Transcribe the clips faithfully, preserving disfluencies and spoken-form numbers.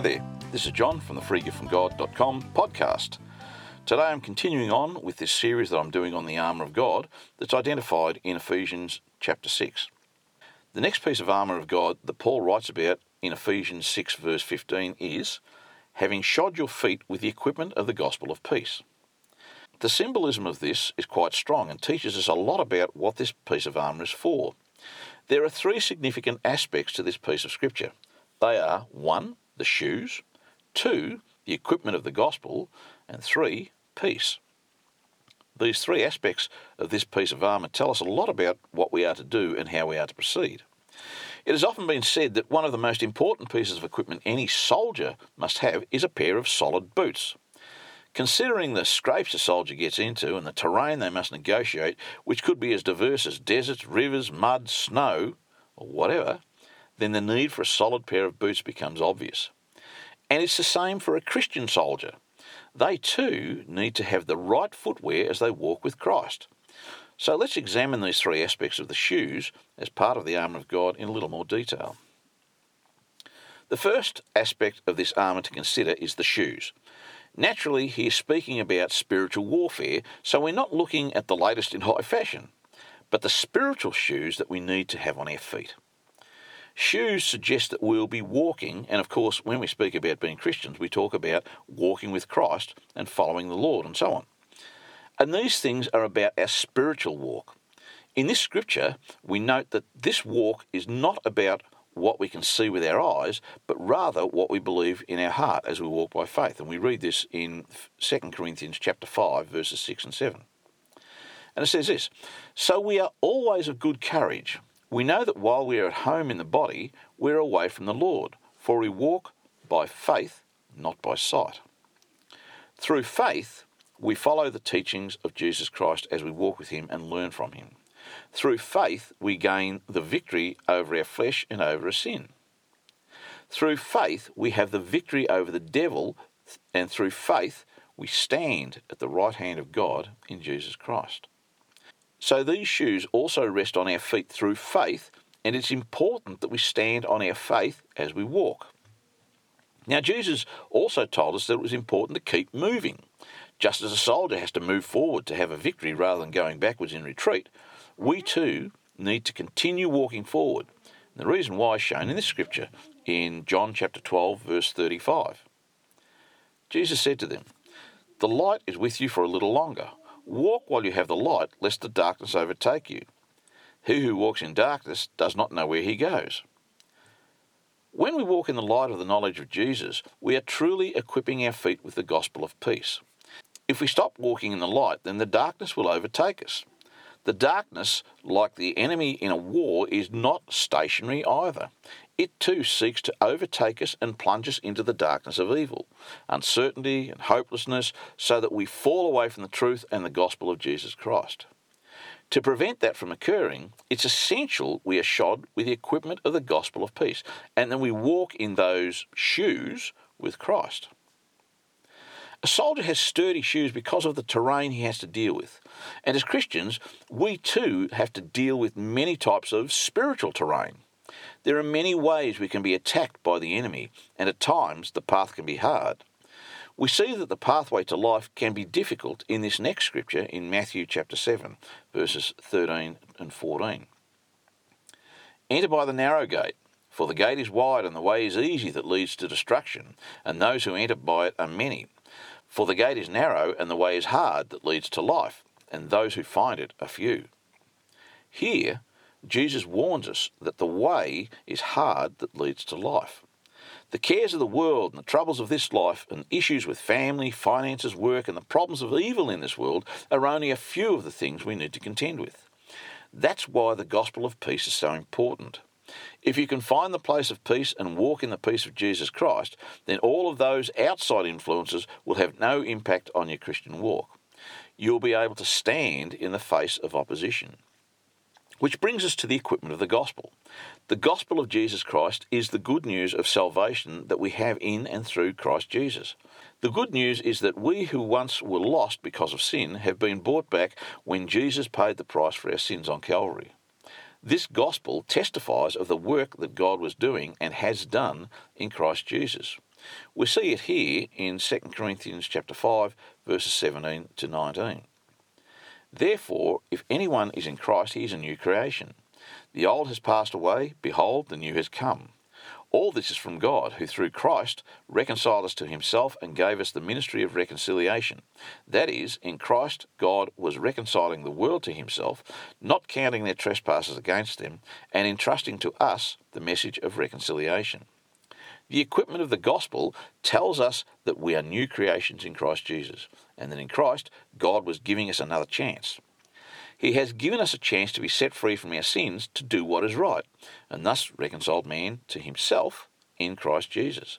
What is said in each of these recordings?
there, this is John from the free gift from god dot com podcast. Today I'm continuing on with this series that I'm doing on the armour of God that's identified in Ephesians chapter six. The next piece of armour of God that Paul writes about in Ephesians six verse fifteen is, having shod your feet with the equipment of the gospel of peace. The symbolism of this is quite strong and teaches us a lot about what this piece of armour is for. There are three significant aspects to this piece of scripture. They are, one, the shoes, two, the equipment of the gospel, and three, peace. These three aspects of this piece of armour tell us a lot about what we are to do and how we are to proceed. It has often been said that one of the most important pieces of equipment any soldier must have is a pair of solid boots. Considering the scrapes a soldier gets into and the terrain they must negotiate, which could be as diverse as deserts, rivers, mud, snow, or whatever, then the need for a solid pair of boots becomes obvious. And it's the same for a Christian soldier. They too need to have the right footwear as they walk with Christ. So let's examine these three aspects of the shoes as part of the armour of God in a little more detail. The first aspect of this armour to consider is the shoes. Naturally, he is speaking about spiritual warfare, so we're not looking at the latest in high fashion, but the spiritual shoes that we need to have on our feet. Shoes suggest that we'll be walking, and of course, when we speak about being Christians, we talk about walking with Christ and following the Lord and so on. And these things are about our spiritual walk. In this scripture, we note that this walk is not about what we can see with our eyes, but rather what we believe in our heart as we walk by faith. And we read this in Second Corinthians chapter five, verses six and seven. And it says this, "So we are always of good courage. We know that while we are at home in the body, we are away from the Lord, for we walk by faith, not by sight." Through faith, we follow the teachings of Jesus Christ as we walk with him and learn from him. Through faith, we gain the victory over our flesh and over our sin. Through faith, we have the victory over the devil, and through faith, we stand at the right hand of God in Jesus Christ. So these shoes also rest on our feet through faith, and it's important that we stand on our faith as we walk. Now, Jesus also told us that it was important to keep moving. Just as a soldier has to move forward to have a victory rather than going backwards in retreat, we too need to continue walking forward. And the reason why is shown in this scripture, in John chapter twelve, verse thirty-five. Jesus said to them, "The light is with you for a little longer. Walk while you have the light, lest the darkness overtake you. He who walks in darkness does not know where he goes." When we walk in the light of the knowledge of Jesus, we are truly equipping our feet with the gospel of peace. If we stop walking in the light, then the darkness will overtake us. The darkness, like the enemy in a war, is not stationary either. It too seeks to overtake us and plunge us into the darkness of evil, uncertainty and hopelessness, so that we fall away from the truth and the gospel of Jesus Christ. To prevent that from occurring, it's essential we are shod with the equipment of the gospel of peace, and then we walk in those shoes with Christ. A soldier has sturdy shoes because of the terrain he has to deal with. And as Christians, we too have to deal with many types of spiritual terrain. There are many ways we can be attacked by the enemy, and at times the path can be hard. We see that the pathway to life can be difficult in this next scripture in Matthew chapter seven, verses thirteen and fourteen. "Enter by the narrow gate, for the gate is wide and the way is easy that leads to destruction, and those who enter by it are many. For the gate is narrow and the way is hard that leads to life, and those who find it are few." Here, Jesus warns us that the way is hard that leads to life. The cares of the world and the troubles of this life and issues with family, finances, work, and the problems of evil in this world are only a few of the things we need to contend with. That's why the gospel of peace is so important. If you can find the place of peace and walk in the peace of Jesus Christ, then all of those outside influences will have no impact on your Christian walk. You'll be able to stand in the face of opposition. Which brings us to the equipment of the gospel. The gospel of Jesus Christ is the good news of salvation that we have in and through Christ Jesus. The good news is that we who once were lost because of sin have been brought back when Jesus paid the price for our sins on Calvary. This gospel testifies of the work that God was doing and has done in Christ Jesus. We see it here in Second Corinthians chapter five, verses seventeen to nineteen. Therefore, if anyone is in Christ, he is a new creation. The old has passed away, behold, the new has come. All this is from God, who through Christ reconciled us to himself and gave us the ministry of reconciliation. That is, in Christ God was reconciling the world to himself, not counting their trespasses against them, and entrusting to us the message of reconciliation. The equipment of the gospel tells us that we are new creations in Christ Jesus, and that in Christ God was giving us another chance. He has given us a chance to be set free from our sins to do what is right, and thus reconciled man to himself in Christ Jesus.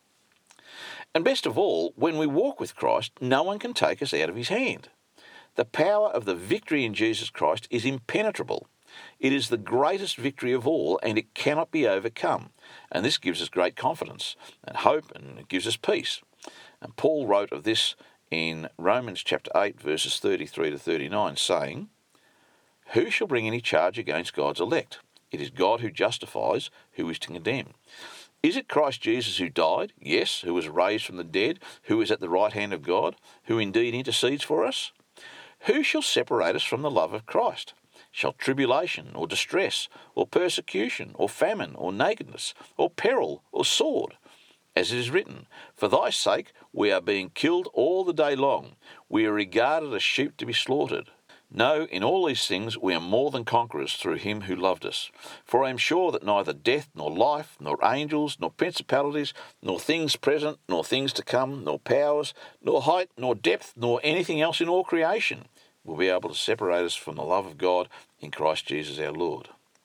And best of all, when we walk with Christ, no one can take us out of his hand. The power of the victory in Jesus Christ is impenetrable. It is the greatest victory of all, and it cannot be overcome. And this gives us great confidence and hope, and it gives us peace. And Paul wrote of this in Romans chapter eight, verses thirty-three to thirty-nine, saying, "Who shall bring any charge against God's elect? It is God who justifies, who is to condemn. Is it Christ Jesus who died? Yes, who was raised from the dead, who is at the right hand of God, who indeed intercedes for us? Who shall separate us from the love of Christ? Shall tribulation, or distress, or persecution, or famine, or nakedness, or peril, or sword? As it is written, for thy sake we are being killed all the day long. We are regarded as sheep to be slaughtered. No, in all these things we are more than conquerors through him who loved us. For I am sure that neither death, nor life, nor angels, nor principalities, nor things present, nor things to come, nor powers, nor height, nor depth, nor anything else in all creation will be able to separate us from the love of God in Christ Jesus our Lord."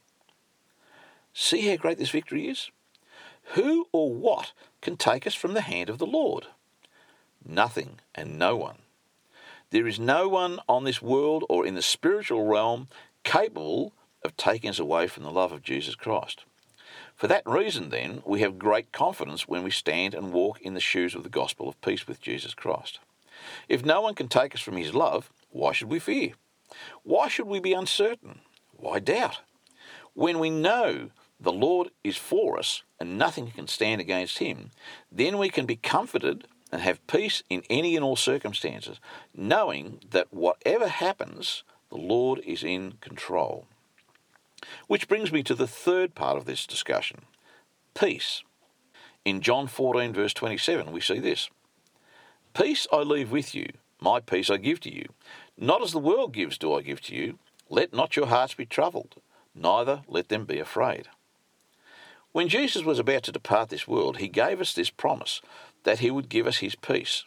See how great this victory is? Who or what can take us from the hand of the Lord? Nothing and no one. There is no one on this world or in the spiritual realm capable of taking us away from the love of Jesus Christ. For that reason, then, we have great confidence when we stand and walk in the shoes of the gospel of peace with Jesus Christ. If no one can take us from his love, why should we fear? Why should we be uncertain? Why doubt? When we know the Lord is for us and nothing can stand against him, then we can be comforted and have peace in any and all circumstances, knowing that whatever happens, the Lord is in control. Which brings me to the third part of this discussion, peace. In John fourteen, verse twenty-seven, we see this. "Peace I leave with you, my peace I give to you. Not as the world gives do I give to you. Let not your hearts be troubled, neither let them be afraid." When Jesus was about to depart this world, he gave us this promise that he would give us his peace.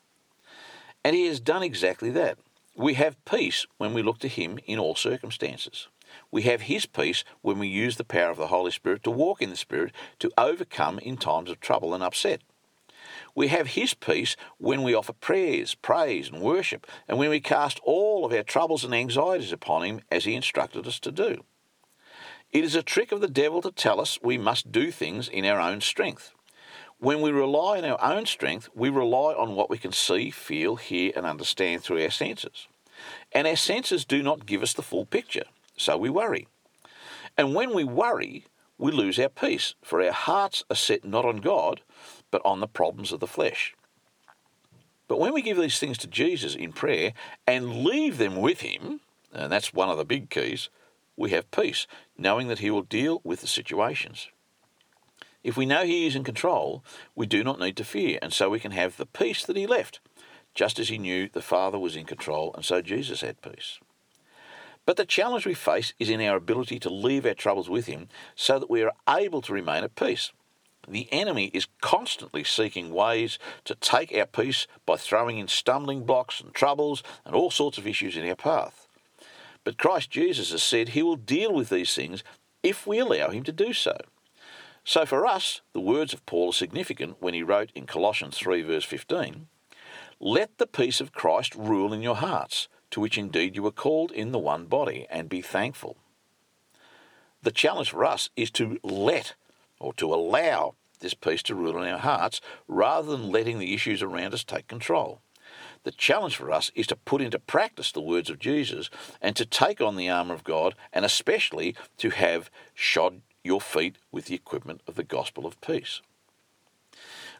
And he has done exactly that. We have peace when we look to him in all circumstances. We have his peace when we use the power of the Holy Spirit to walk in the Spirit to overcome in times of trouble and upset. We have his peace when we offer prayers, praise and worship, and when we cast all of our troubles and anxieties upon him as he instructed us to do. It is a trick of the devil to tell us we must do things in our own strength. When we rely on our own strength, we rely on what we can see, feel, hear and understand through our senses. And our senses do not give us the full picture, so we worry. And when we worry, we lose our peace, for our hearts are set not on God, but on the problems of the flesh. But when we give these things to Jesus in prayer and leave them with him, and that's one of the big keys, we have peace, knowing that he will deal with the situations. If we know he is in control, we do not need to fear, and so we can have the peace that he left, just as he knew the Father was in control, and so Jesus had peace. But the challenge we face is in our ability to leave our troubles with him so that we are able to remain at peace. The enemy is constantly seeking ways to take our peace by throwing in stumbling blocks and troubles and all sorts of issues in our path. But Christ Jesus has said he will deal with these things if we allow him to do so. So for us, the words of Paul are significant when he wrote in Colossians three verse fifteen, "Let the peace of Christ rule in your hearts, to which indeed you were called in the one body, and be thankful." The challenge for us is to let, or to allow, this peace to rule in our hearts, rather than letting the issues around us take control. The challenge for us is to put into practice the words of Jesus and to take on the armour of God, and especially to have shod your feet with the equipment of the gospel of peace.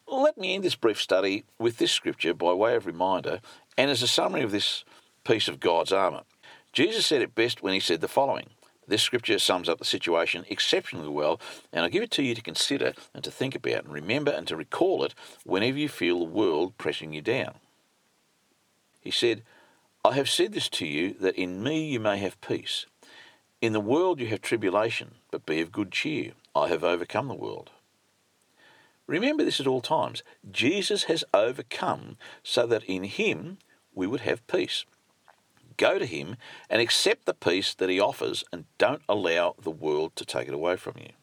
Let me end this brief study with this scripture by way of reminder and as a summary of this piece of God's armour. Jesus said it best when he said the following. This scripture sums up the situation exceptionally well, and I give it to you to consider and to think about and remember and to recall it whenever you feel the world pressing you down. He said, I have said this to you, that in me you may have peace. In the world you have tribulation, but be of good cheer. I have overcome the world. Remember this at all times. Jesus has overcome so that in him we would have peace. Go to him and accept the peace that he offers and don't allow the world to take it away from you.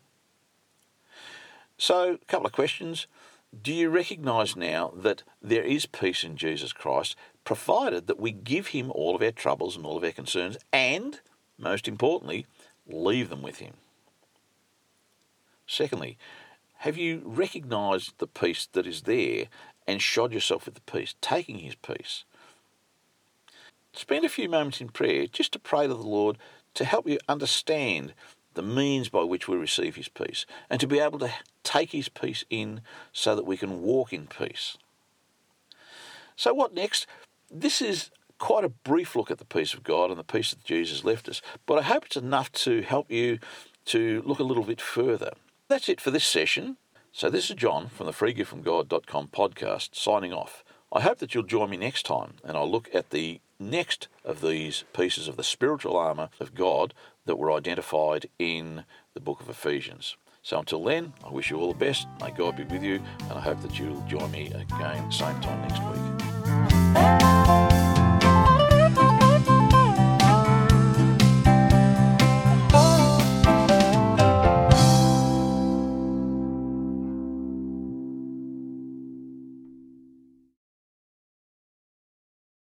So, a couple of questions. Do you recognise now that there is peace in Jesus Christ, provided that we give him all of our troubles and all of our concerns and, most importantly, leave them with him? Secondly, have you recognised the peace that is there and shod yourself with the peace, taking his peace? Spend a few moments in prayer just to pray to the Lord to help you understand the means by which we receive his peace and to be able to take his peace in so that we can walk in peace. So what next? This is quite a brief look at the peace of God and the peace that Jesus left us, but I hope it's enough to help you to look a little bit further. That's it for this session. So this is John from the free gift from god dot com podcast signing off. I hope that you'll join me next time and I'll look at the next of these pieces of the spiritual armour of God that were identified in the book of Ephesians. So until then, I wish you all the best. May God be with you, and I hope that you'll join me again same time next week.